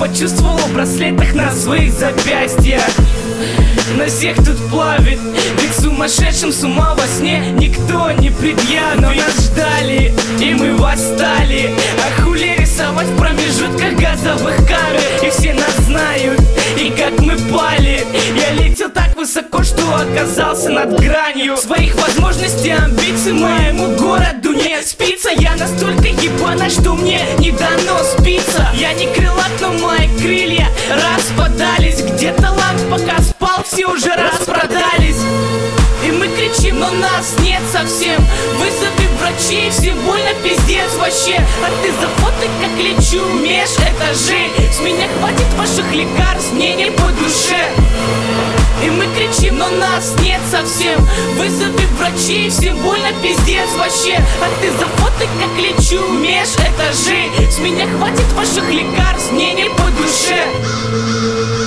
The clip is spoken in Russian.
почувствовал в браслетах на своих запястьях. На всех тут плавит, ведь сумасшедшим с ума во сне никто не предъявит. Но нас ждали, и мы восстали. А хули рисовать в промежутках газовых камер? И все нас знают, и как мы пали. Я летел так высоко, что оказался над гранью своих возможностей, амбиций. Моему городу не спится. Я настолько ебана, что мне не дано спиться. Я не крылат, но мои крылья распадались. Где талант, пока спал, все уже распродались. И мы кричим, но нас нет совсем. Вызови врачей, всем больно, пиздец вообще. А ты зафотай, как лечу меж этажей. С меня хватит ваших лекарств, мне не по душе. И мы кричим, но нас нет совсем. Вызови врачей, всем больно, пиздец вообще. А ты зафотай, как лечу меж этажей. С меня хватит ваших лекарств, мне не по душе.